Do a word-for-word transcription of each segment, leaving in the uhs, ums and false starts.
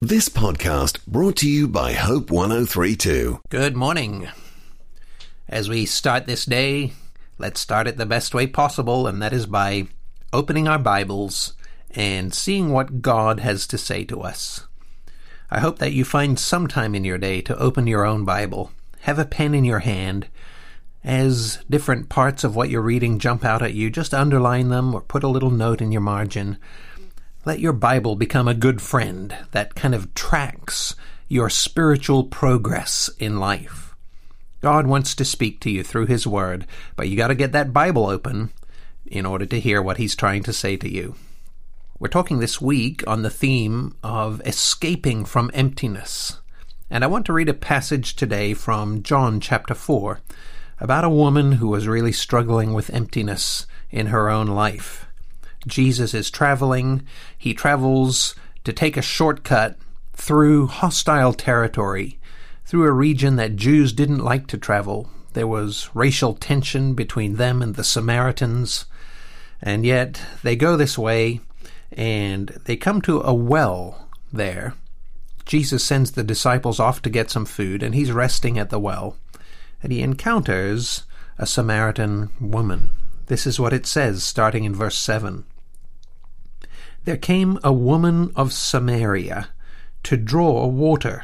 This podcast brought to you by Hope one oh three point two. Good morning. As we start this day, let's start it the best way possible, and that is by opening our Bibles and seeing what God has to say to us. I hope that you find some time in your day to open your own Bible. Have a pen in your hand. As different parts of what you're reading jump out at you, just underline them or put a little note in your margin. Let your Bible become a good friend that kind of tracks your spiritual progress in life. God wants to speak to you through His Word, but you got to get that Bible open in order to hear what He's trying to say to you. We're talking this week on the theme of escaping from emptiness. And I want to read a passage today from John chapter four about a woman who was really struggling with emptiness in her own life. Jesus is traveling. He travels to take a shortcut through hostile territory, through a region that Jews didn't like to travel. There was racial tension between them and the Samaritans, and yet they go this way, and they come to a well there. Jesus sends the disciples off to get some food, and he's resting at the well, and he encounters a Samaritan woman. This is what it says, starting in verse seven. There came a woman of Samaria to draw water.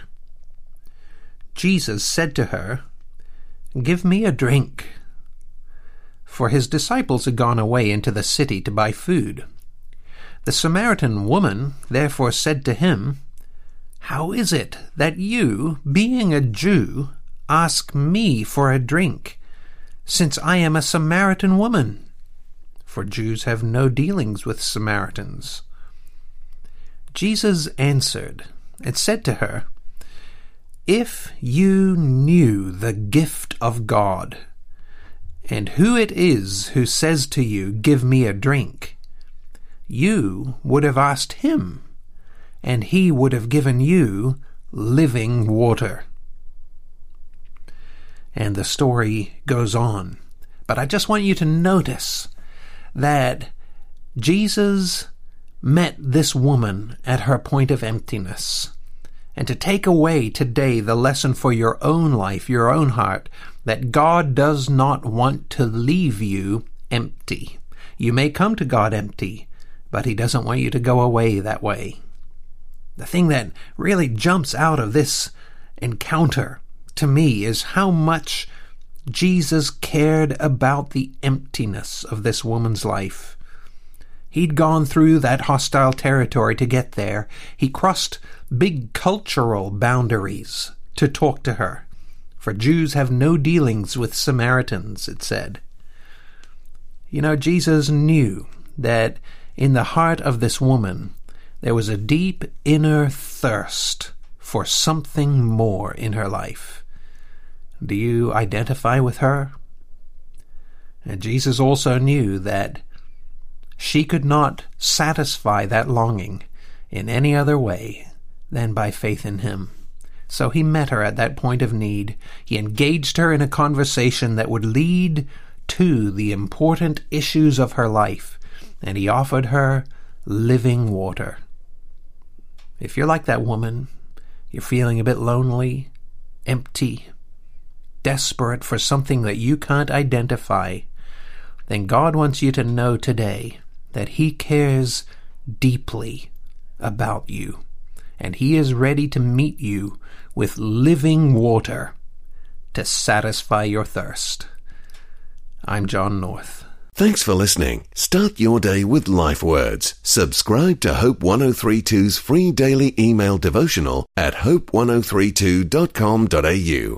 Jesus said to her, "Give me a drink." For his disciples had gone away into the city to buy food. The Samaritan woman therefore said to him, "How is it that you, being a Jew, ask me for a drink, since I am a Samaritan woman?" For Jews have no dealings with Samaritans. Jesus answered and said to her, "If you knew the gift of God, and who it is who says to you, 'Give me a drink,' you would have asked him, and he would have given you living water." And the story goes on. But I just want you to notice that Jesus met this woman at her point of emptiness. And to take away today the lesson for your own life, your own heart, that God does not want to leave you empty. You may come to God empty, but He doesn't want you to go away that way. The thing that really jumps out of this encounter to me is how much Jesus cared about the emptiness of this woman's life. He'd gone through that hostile territory to get there. He crossed big cultural boundaries to talk to her. For Jews have no dealings with Samaritans, it said. You know, Jesus knew that in the heart of this woman there was a deep inner thirst for something more in her life. Do you identify with her? And Jesus also knew that she could not satisfy that longing in any other way than by faith in Him. So He met her at that point of need. He engaged her in a conversation that would lead to the important issues of her life, and He offered her living water. If you're like that woman, you're feeling a bit lonely, empty, desperate for something that you can't identify, then God wants you to know today that He cares deeply about you, and He is ready to meet you with living water to satisfy your thirst. I'm John North. Thanks for listening. Start your day with Life Words. Subscribe to Hope one oh three point two's free daily email devotional at hope one oh three two dot com dot a u.